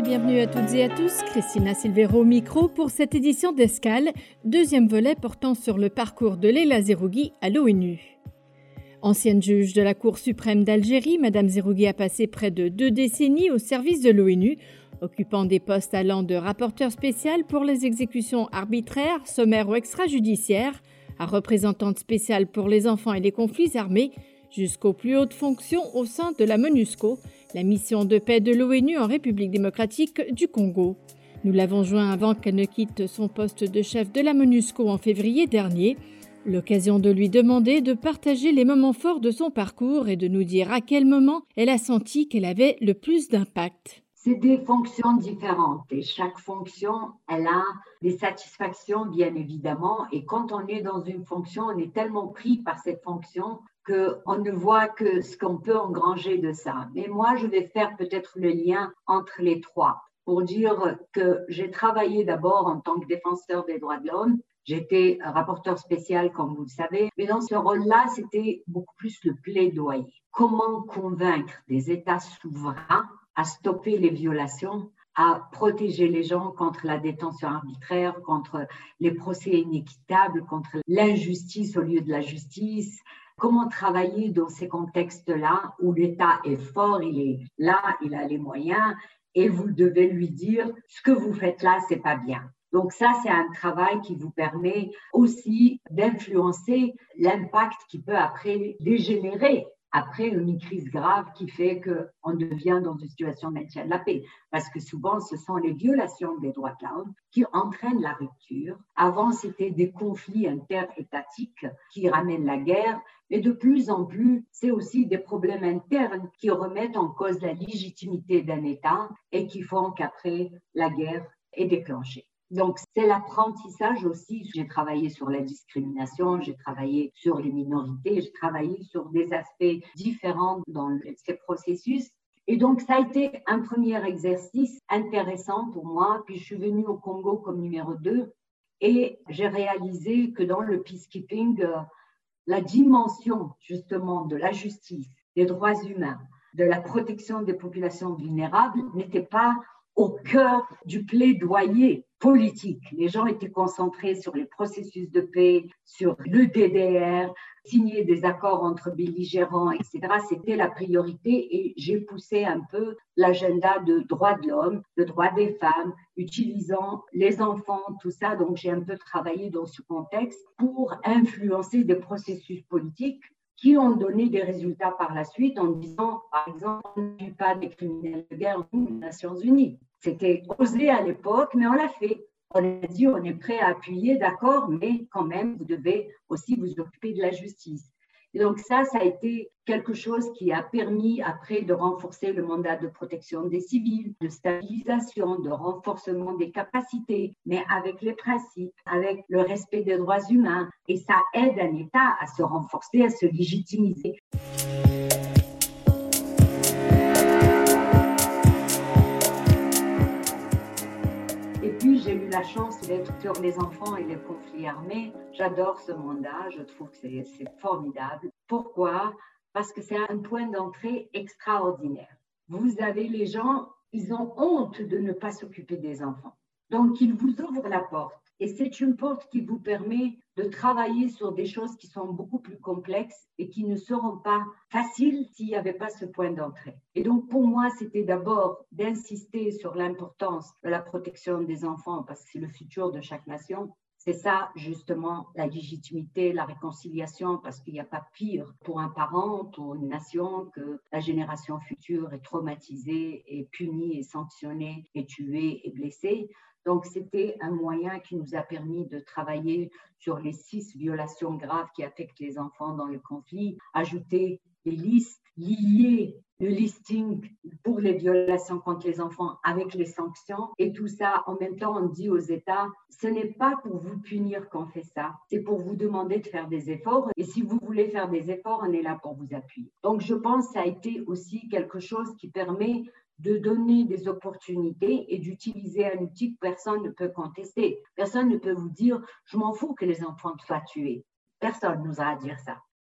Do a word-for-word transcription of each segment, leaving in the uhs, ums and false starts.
et bienvenue à toutes et à tous. Christina Silvero au micro pour cette édition d'Escale, deuxième volet portant sur le parcours de Leila Zerougui à l'ONU. Ancienne juge de la Cour suprême d'Algérie, Madame Zerougui a passé près de deux décennies au service de l'ONU, occupant des postes allant de rapporteur spécial pour les exécutions arbitraires, sommaires ou extrajudiciaires, à représentante spéciale pour les enfants et les conflits armés, jusqu'aux plus hautes fonctions au sein de la MONUSCO, la mission de paix de l'ONU en République démocratique du Congo. Nous l'avons joint avant qu'elle ne quitte son poste de chef de la MONUSCO en février dernier, l'occasion de lui demander de partager les moments forts de son parcours et de nous dire à quel moment elle a senti qu'elle avait le plus d'impact. C'est des fonctions différentes et chaque fonction, elle a des satisfactions bien évidemment, et quand on est dans une fonction, on est tellement pris par cette fonction qu'on ne voit que ce qu'on peut engranger de ça. Mais moi, je vais faire peut-être le lien entre les trois pour dire que j'ai travaillé d'abord en tant que défenseur des droits de l'homme. J'étais rapporteur spécial, comme vous le savez, mais dans ce rôle-là, c'était beaucoup plus le plaidoyer. Comment convaincre des États souverains à stopper les violations, à protéger les gens contre la détention arbitraire, contre les procès inéquitables, contre l'injustice au lieu de la justice. Comment travailler dans ces contextes-là où l'État est fort, il est là, il a les moyens, et vous devez lui dire ce que vous faites là, c'est pas bien. Donc ça, c'est un travail qui vous permet aussi d'influencer l'impact qui peut après dégénérer après une crise grave qui fait qu'on devient dans une situation de maintien de la paix. Parce que souvent, ce sont les violations des droits de l'homme qui entraînent la rupture. Avant, c'était des conflits interétatiques qui ramènent la guerre. Et de plus en plus, c'est aussi des problèmes internes qui remettent en cause la légitimité d'un État et qui font qu'après, la guerre est déclenchée. Donc, c'est l'apprentissage aussi. J'ai travaillé sur la discrimination, j'ai travaillé sur les minorités, j'ai travaillé sur des aspects différents dans ces processus. Et donc, ça a été un premier exercice intéressant pour moi. Puis, je suis venue au Congo comme numéro deux et j'ai réalisé que dans le peacekeeping, la dimension justement de la justice, des droits humains, de la protection des populations vulnérables n'était pas au cœur du plaidoyer politique. Les gens étaient concentrés sur les processus de paix, sur le D D R, signer des accords entre belligérants, et cetera. C'était la priorité et j'ai poussé un peu l'agenda de droits de l'homme, de droits des femmes, utilisant les enfants, tout ça. Donc, j'ai un peu travaillé dans ce contexte pour influencer des processus politiques qui ont donné des résultats par la suite en disant, par exemple, on ne tue pas des criminels de guerre aux Nations Unies. C'était osé à l'époque, mais on l'a fait. On a dit, on est prêt à appuyer, d'accord, mais quand même, vous devez aussi vous occuper de la justice. Et donc ça, ça a été quelque chose qui a permis après de renforcer le mandat de protection des civils, de stabilisation, de renforcement des capacités, mais avec les principes, avec le respect des droits humains. Et ça aide un État à se renforcer, à se légitimiser. Et puis, j'ai eu la chance d'être sur les enfants et les conflits armés. J'adore ce mandat, je trouve que c'est, c'est formidable. Pourquoi ? Parce que c'est un point d'entrée extraordinaire. Vous avez les gens, ils ont honte de ne pas s'occuper des enfants. Donc, ils vous ouvrent la porte. Et c'est une porte qui vous permet de travailler sur des choses qui sont beaucoup plus complexes et qui ne seront pas faciles s'il n'y avait pas ce point d'entrée. Et donc, pour moi, c'était d'abord d'insister sur l'importance de la protection des enfants parce que c'est le futur de chaque nation. C'est ça, justement, la légitimité, la réconciliation, parce qu'il n'y a pas pire pour un parent, pour une nation, que la génération future est traumatisée, est punie, est sanctionnée, est tuée, est blessée. Donc, c'était un moyen qui nous a permis de travailler sur les six violations graves qui affectent les enfants dans le conflit, ajouter des listes, lier le listing pour les violations contre les enfants avec les sanctions. Et tout ça, en même temps, on dit aux États, ce n'est pas pour vous punir qu'on fait ça, c'est pour vous demander de faire des efforts. Et si vous voulez faire des efforts, on est là pour vous appuyer. Donc, je pense que ça a été aussi quelque chose qui permet de donner des opportunités et d'utiliser un outil que personne ne peut contester. Personne ne peut vous dire « je m'en fous que les enfants soient tués ». Personne n'osera dire ça.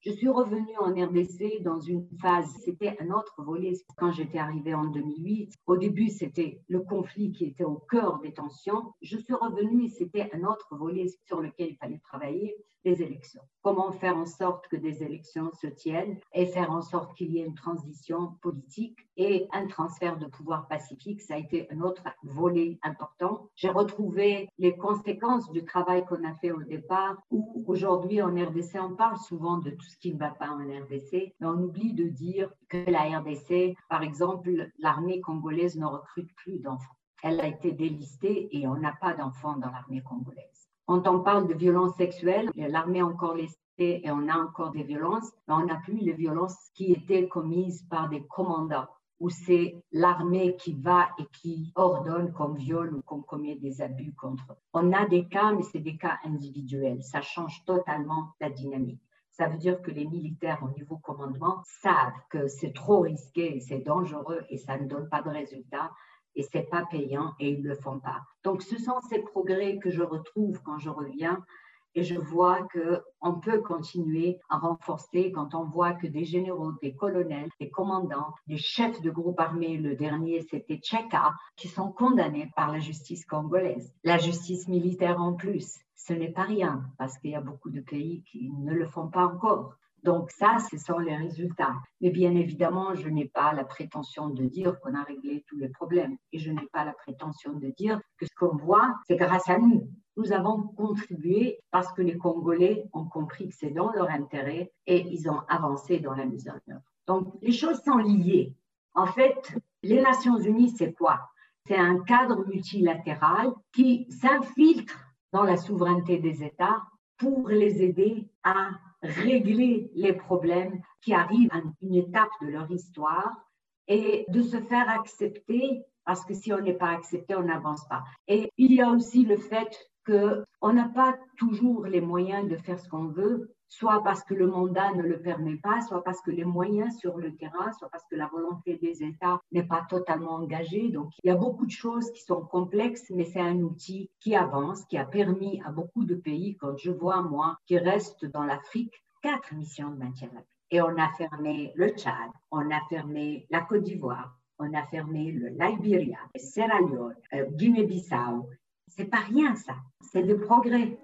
Je suis revenue en R D C dans une phase, c'était un autre volet quand j'étais arrivée en deux mille huit. Au début, c'était le conflit qui était au cœur des tensions. Je suis revenue et c'était un autre volet sur lequel il fallait travailler, les élections. Comment faire en sorte que des élections se tiennent et faire en sorte qu'il y ait une transition politique et un transfert de pouvoir pacifique. Ça a été un autre volet important. J'ai retrouvé les conséquences du travail qu'on a fait au départ, où aujourd'hui en R D C, on parle souvent de tout ce qui ne va pas en R D C, mais on oublie de dire que la R D C, par exemple, l'armée congolaise ne recrute plus d'enfants. Elle a été délistée et on n'a pas d'enfants dans l'armée congolaise. Quand on parle de violences sexuelles, l'armée a encore laissé et on a encore des violences, mais on n'a plus les violences qui étaient commises par des commandants, où c'est l'armée qui va et qui ordonne qu'on viole ou qu'on commet des abus contre eux. On a des cas, mais c'est des cas individuels. Ça change totalement la dynamique. Ça veut dire que les militaires au niveau commandement savent que c'est trop risqué, c'est dangereux et ça ne donne pas de résultats. Et ce n'est pas payant et ils ne le font pas. Donc, ce sont ces progrès que je retrouve quand je reviens et je vois qu'on peut continuer à renforcer quand on voit que des généraux, des colonels, des commandants, des chefs de groupe armé, le dernier c'était Tcheka, qui sont condamnés par la justice congolaise. La justice militaire en plus, ce n'est pas rien parce qu'il y a beaucoup de pays qui ne le font pas encore. Donc ça, ce sont les résultats. Mais bien évidemment, je n'ai pas la prétention de dire qu'on a réglé tous les problèmes. Et je n'ai pas la prétention de dire que ce qu'on voit, c'est grâce à nous. Nous avons contribué parce que les Congolais ont compris que c'est dans leur intérêt et ils ont avancé dans la mise en œuvre. Donc, les choses sont liées. En fait, les Nations Unies, c'est quoi? C'est un cadre multilatéral qui s'infiltre dans la souveraineté des États pour les aider à régler les problèmes qui arrivent à une étape de leur histoire et de se faire accepter, parce que si on n'est pas accepté, on n'avance pas. Et il y a aussi le fait qu'on n'a pas toujours les moyens de faire ce qu'on veut, soit parce que le mandat ne le permet pas, soit parce que les moyens sur le terrain, soit parce que la volonté des États n'est pas totalement engagée. Donc, il y a beaucoup de choses qui sont complexes, mais c'est un outil qui avance, qui a permis à beaucoup de pays, quand je vois, moi, qui restent dans l'Afrique, quatre missions de maintien de la paix. Et on a fermé le Tchad, on a fermé la Côte d'Ivoire, on a fermé le Liberia, Sierra Leone, euh, Guinée-Bissau. C'est pas rien, ça. C'est des progrès.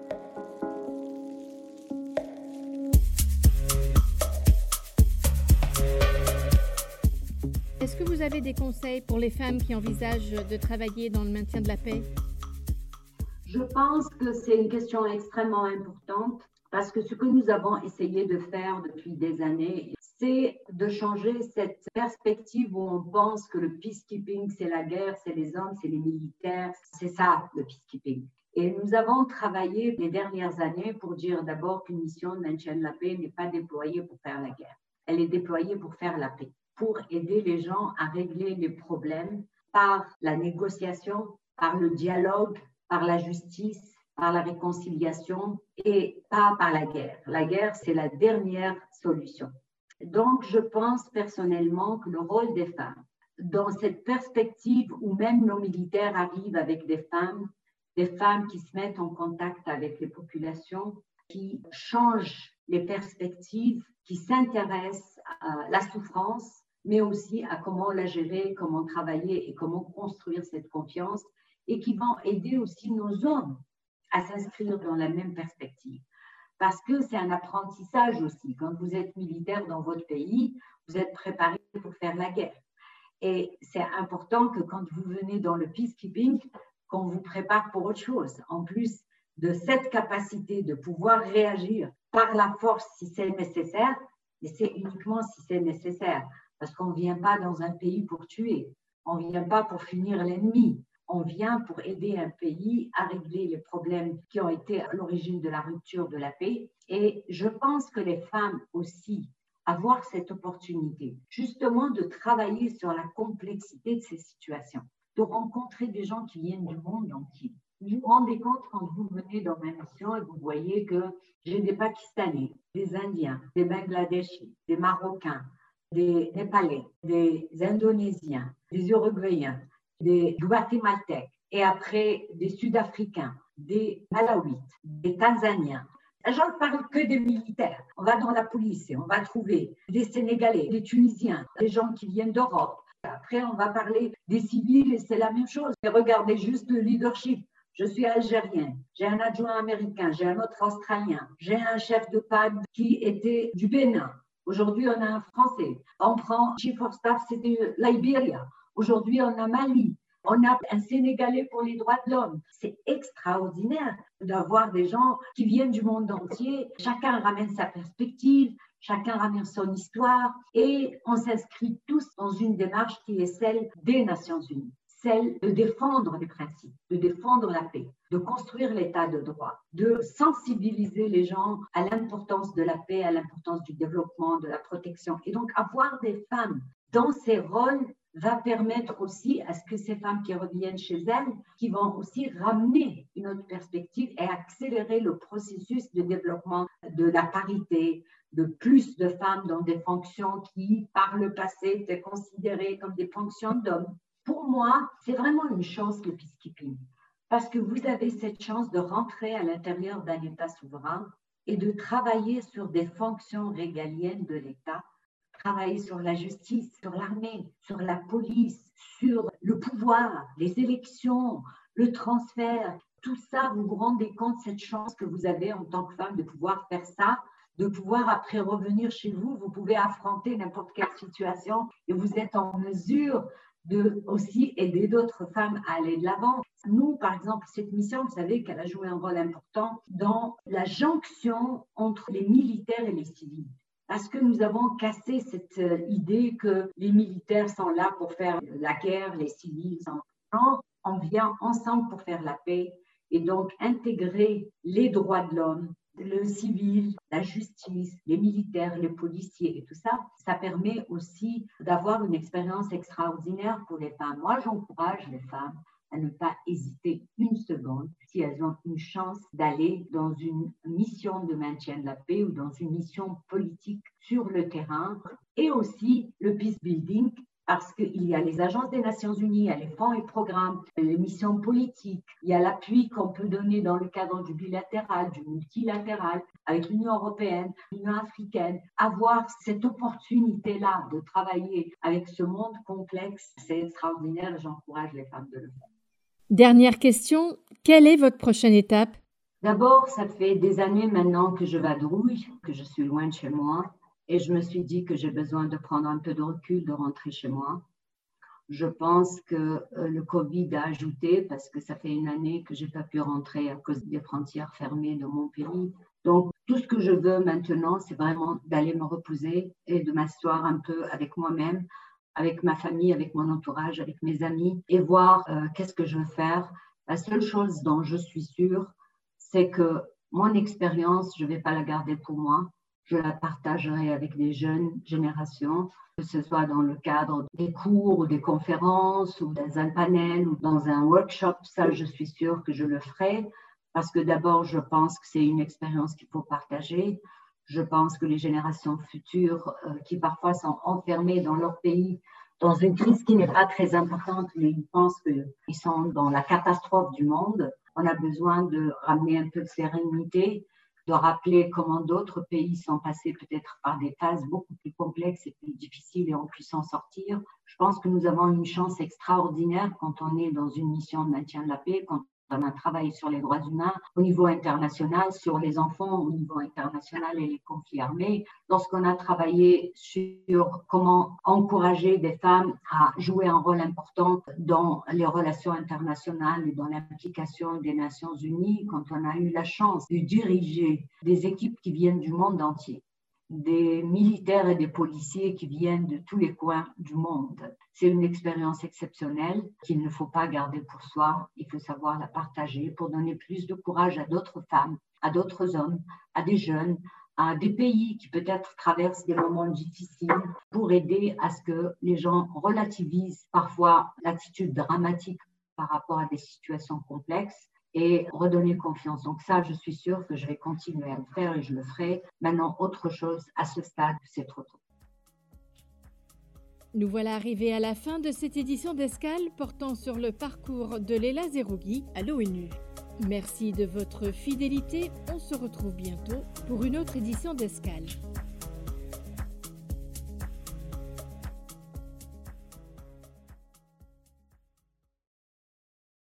Est-ce que vous avez des conseils pour les femmes qui envisagent de travailler dans le maintien de la paix? Je pense que c'est une question extrêmement importante parce que ce que nous avons essayé de faire depuis des années, c'est de changer cette perspective où on pense que le peacekeeping, c'est la guerre, c'est les hommes, c'est les militaires. C'est ça, le peacekeeping. Et nous avons travaillé les dernières années pour dire d'abord qu'une mission de maintien de la paix n'est pas déployée pour faire la guerre. Elle est déployée pour faire la paix, pour aider les gens à régler les problèmes par la négociation, par le dialogue, par la justice, par la réconciliation et pas par la guerre. La guerre, c'est la dernière solution. Donc, je pense personnellement que le rôle des femmes, dans cette perspective où même nos militaires arrivent avec des femmes, des femmes qui se mettent en contact avec les populations, qui changent les perspectives, qui s'intéressent à la souffrance, mais aussi à comment la gérer, comment travailler et comment construire cette confiance, et qui vont aider aussi nos hommes à s'inscrire dans la même perspective. Parce que c'est un apprentissage aussi. Quand vous êtes militaire dans votre pays, vous êtes préparé pour faire la guerre. Et c'est important que quand vous venez dans le peacekeeping, qu'on vous prépare pour autre chose. En plus de cette capacité de pouvoir réagir par la force si c'est nécessaire, et c'est uniquement si c'est nécessaire. Parce qu'on ne vient pas dans un pays pour tuer. On ne vient pas pour finir l'ennemi. On vient pour aider un pays à régler les problèmes qui ont été à l'origine de la rupture de la paix. Et je pense que les femmes aussi, avoir cette opportunité, justement de travailler sur la complexité de ces situations, de rencontrer des gens qui viennent du monde entier. Vous vous rendez compte quand vous venez dans ma mission et vous voyez que j'ai des Pakistanais, des Indiens, des Bangladeshis, des Marocains, des Népalais, des Indonésiens, des Uruguayens, des Guatémaltèques, et après des Sud-Africains, des Malawites, des Tanzaniens, Je ne parle que des militaires. On va dans la police et on va trouver des Sénégalais, des Tunisiens, des gens qui viennent d'Europe. Après, on va parler des civils et c'est la même chose. Et regardez juste le leadership. Je suis algérien, j'ai un adjoint américain, j'ai un autre australien, j'ai un chef de P A D qui était du Bénin. Aujourd'hui, on a un Français. On prend Chief of Staff, c'était Libéria. Aujourd'hui, on a Mali. On a un Sénégalais pour les droits de l'homme. C'est extraordinaire d'avoir des gens qui viennent du monde entier. Chacun ramène sa perspective, chacun ramène son histoire et on s'inscrit tous dans une démarche qui est celle des Nations Unies, celle de défendre les principes, de défendre la paix, de construire l'état de droit, de sensibiliser les gens à l'importance de la paix, à l'importance du développement, de la protection. Et donc, avoir des femmes dans ces rôles va permettre aussi à ce que ces femmes qui reviennent chez elles, qui vont aussi ramener une autre perspective et accélérer le processus de développement de la parité, de plus de femmes dans des fonctions qui, par le passé, étaient considérées comme des fonctions d'hommes. Pour moi, c'est vraiment une chance le peacekeeping, parce que vous avez cette chance de rentrer à l'intérieur d'un État souverain et de travailler sur des fonctions régaliennes de l'État, travailler sur la justice, sur l'armée, sur la police, sur le pouvoir, les élections, le transfert. Tout ça, vous vous rendez compte de cette chance que vous avez en tant que femme de pouvoir faire ça, de pouvoir après revenir chez vous, vous pouvez affronter n'importe quelle situation et vous êtes en mesure de aussi aider d'autres femmes à aller de l'avant. Nous, par exemple, cette mission, vous savez qu'elle a joué un rôle important dans la jonction entre les militaires et les civils. Parce que nous avons cassé cette idée que les militaires sont là pour faire la guerre, les civils sont non, on vient ensemble pour faire la paix et donc intégrer les droits de l'homme, le civil, la justice, les militaires, les policiers et tout ça, ça permet aussi d'avoir une expérience extraordinaire pour les femmes. Moi, j'encourage les femmes à ne pas hésiter une seconde si elles ont une chance d'aller dans une mission de maintien de la paix ou dans une mission politique sur le terrain et aussi le peace building parce qu'il y a les agences des Nations Unies, il y a les fonds et programmes, les missions politiques, il y a l'appui qu'on peut donner dans le cadre du bilatéral, du multilatéral, avec l'Union européenne, l'Union africaine. Avoir cette opportunité-là de travailler avec ce monde complexe, c'est extraordinaire et j'encourage les femmes de le faire. Dernière question, quelle est votre prochaine étape? D'abord, ça fait des années maintenant que je vadrouille, que je suis loin de chez moi et je me suis dit que j'ai besoin de prendre un peu de recul, de rentrer chez moi. Je pense que le Covid a ajouté parce que ça fait une année que je n'ai pas pu rentrer à cause des frontières fermées de mon pays. Donc, tout ce que je veux maintenant, c'est vraiment d'aller me reposer et de m'asseoir un peu avec moi-même, avec ma famille, avec mon entourage, avec mes amis et voir euh, qu'est-ce que je veux faire. La seule chose dont je suis sûre, c'est que mon expérience, je ne vais pas la garder pour moi. Je la partagerai avec des jeunes générations, que ce soit dans le cadre des cours ou des conférences ou dans un panel ou dans un workshop. Ça, je suis sûre que je le ferai parce que d'abord, je pense que c'est une expérience qu'il faut partager. Je pense que les générations futures euh, qui parfois sont enfermées dans leur pays, dans une crise qui n'est pas très importante, mais ils pensent qu'ils sont dans la catastrophe du monde, on a besoin de ramener un peu de sérénité, de rappeler comment d'autres pays sont passés peut-être par des phases beaucoup plus complexes et plus difficiles et ont pu s'en sortir. Je pense que nous avons une chance extraordinaire quand on est dans une mission de maintien de la paix, quand on a travaillé sur les droits humains au niveau international, sur les enfants au niveau international et les conflits armés. Lorsqu'on a travaillé sur comment encourager des femmes à jouer un rôle important dans les relations internationales et dans l'implication des Nations Unies, quand on a eu la chance de diriger des équipes qui viennent du monde entier, des militaires et des policiers qui viennent de tous les coins du monde. C'est une expérience exceptionnelle qu'il ne faut pas garder pour soi. Il faut savoir la partager pour donner plus de courage à d'autres femmes, à d'autres hommes, à des jeunes, à des pays qui peut-être traversent des moments difficiles pour aider à ce que les gens relativisent parfois l'attitude dramatique par rapport à des situations complexes et redonner confiance. Donc ça, je suis sûre que je vais continuer à le faire et je le ferai. Maintenant, autre chose, à ce stade, c'est trop tôt. Nous voilà arrivés à la fin de cette édition d'Escale portant sur le parcours de Leila Zerougui à l'ONU. Merci de votre fidélité. On se retrouve bientôt pour une autre édition d'Escale.